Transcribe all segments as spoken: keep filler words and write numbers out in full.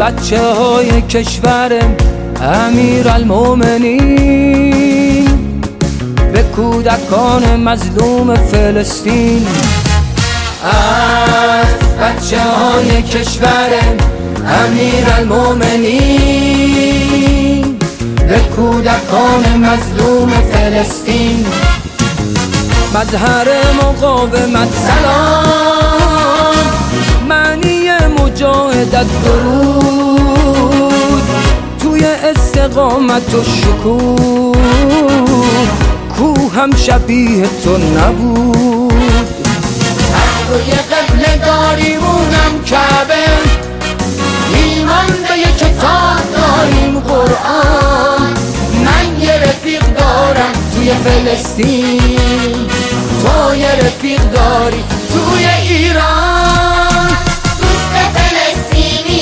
بچه های کشور امیرالمومنین، به کودکان مظلوم فلسطین. از بچه های کشور امیرالمومنین، به کودکان مظلوم فلسطین. مظهر مقاومت سلام، معنی مجاهدت درود، توی استقامت و شکوه کو هم شبیه تو نبود. هر روی قبله داریمونم کعبه، ایمان به یک کتاب داریم قرآن. من یه رفیق دارم توی فلسطین، تو یه رفیق داری توی ایران. دوست فلسطینی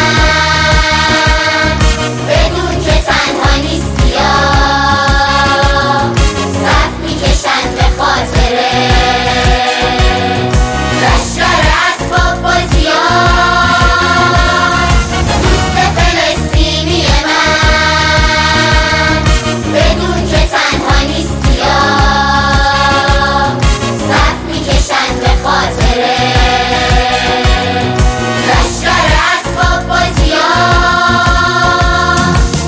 من بدون که تنها نیستی یا صف میکشن به خاطره لشکر اسباب بازیان. دوست فلسطینی من بدون که تنها نیستی یا صف میکشن به خاطره لشکر اسباب بازیان.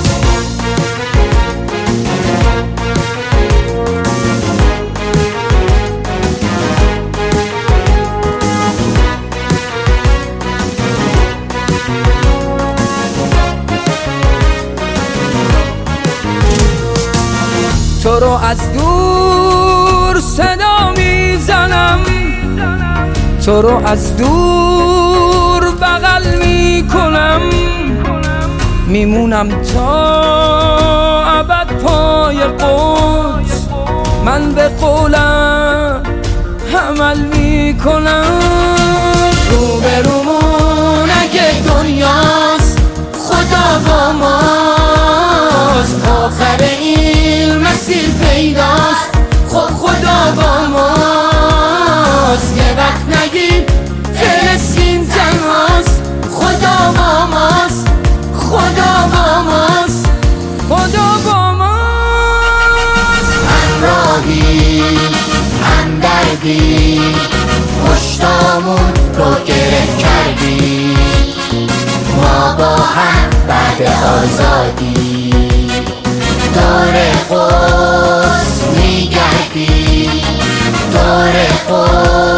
تو رو از دور صدا میزنم، تو رو از دور بغل میکنم، میمونم تا ابد پای قدس، من به قولم عمل میکنم. روبرومون اگه دنیاست خدا با ماست، آخر این مسیر پیداست خب خدا با ماست. یه وقت نگیم فلسطین تنهاست، خدا با ماست، خدا با ماست، خدا با ماست. همراهی همدردی مشتامون رو گره کردی، ما با هم بعد آزادی دور قدس میگردی، دور قدس